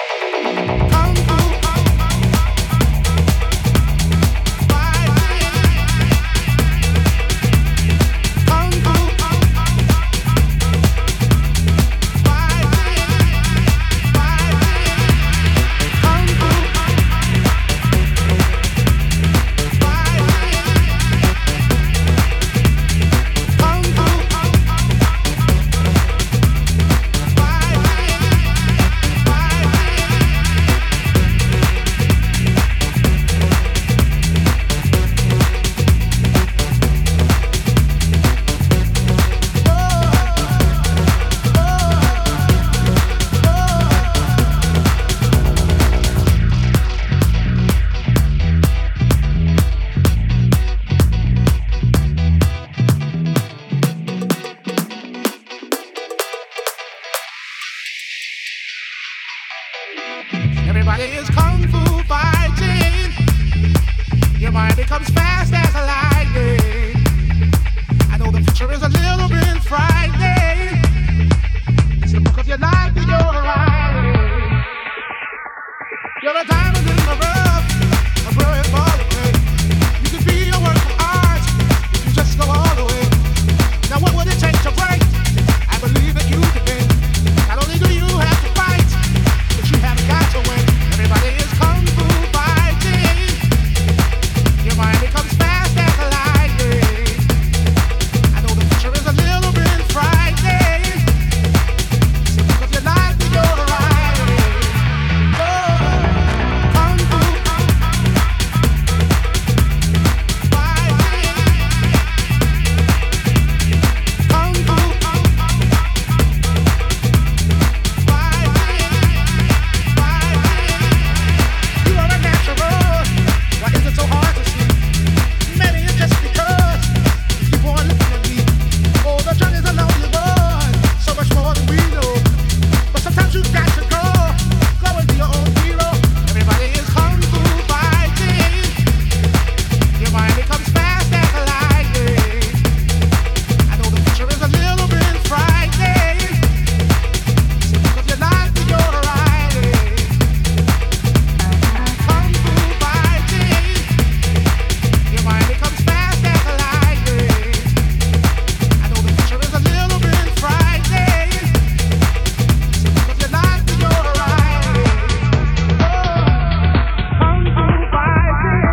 Everybody is kung fu fighting. Your mind becomes fast as a lightning. I know the future is a little bit frightening. It's the book of your life that you're writing. You're a diamond in the rough, a brilliant ball of clay. You could be a work of art if you just go all the way. Now what would it take to break? I believe that you could be. Not only do you have to fight, but you have got to win. Everybody is kung fu fighting. Your mind becomes fast as a lightning. I know the future is a little bit frightening. It's the book of your life that you're writing. Kung fu fighting. Kung fu you are a natural. Why is it so hard to see? Maybe it's just because you keep on looking at me. Oh, the journey's a lonely one, so much more than we know. But sometimes you've got to go and be your own hero. Everybody is kung fu fighting. Your mind becomes fast as a lightning. I know the future is a little bit frightening. It's the book of your life that you're writing. Kung fu fighting. Your mind becomes fast as a lightning. I know the future is a little bit frightening. It's the book of your life that you're writing. Kung fu fighting.